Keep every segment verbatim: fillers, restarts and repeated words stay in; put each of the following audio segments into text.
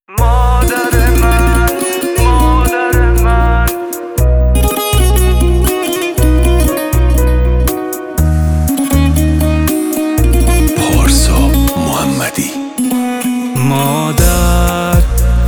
مادر من، مادر من، پارسا محمدی. مادر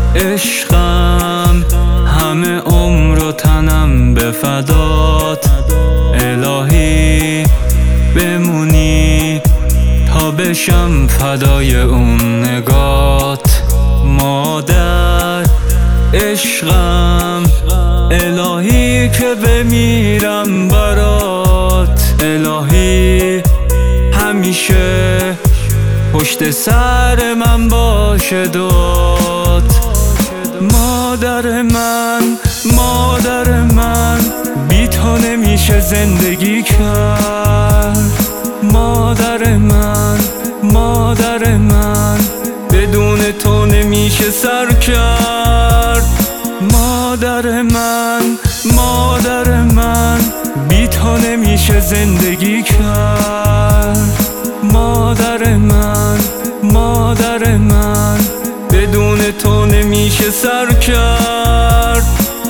عشقم، همه عمر و تنم به فدات. الهی بمونی تا بشم فدای اون نگات. مادر عشقم، الهی که بمیرم برات. الهی همیشه پشت سر من باشه داد. مادر من، مادر من، بی تو نمیشه زندگی کرد. مادر من، مادر من، بدون تو نمیشه سر کرد. مادر من، مادر من، بی تو نمیشه زندگی کرد. مادر من، مادر من، بدون تو نمیشه سر کرد.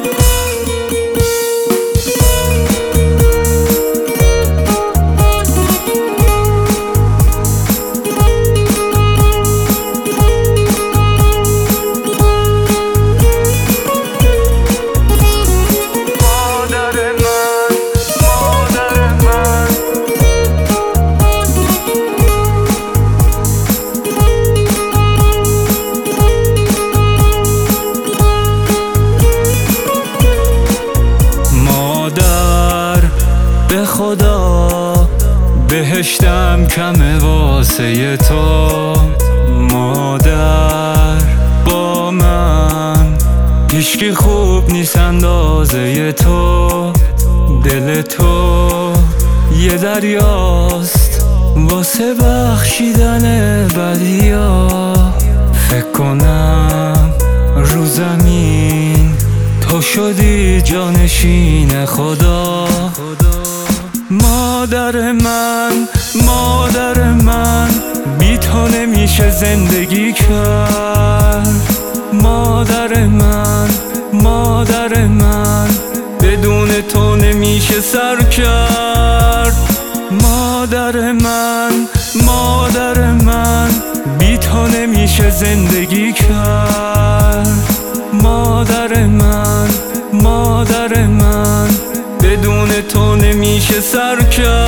به خدا بهشتم کمه واسه تو. مادر با من هیچکی خوب نیست اندازه تو. دل تو یه دریاست واسه بخشیدن بدیا. فکر کنم رو زمین تو شدی جانشین خدا. مادر من، مادر من، بی تو نمیشه زندگی کرد. مادر من، مادر من، بدون تو نمیشه سر کرد. مادر من، مادر من، بی تو نمیشه زندگی کرد. مادر من، مادر من، بدون تو نمیشه سر کرد.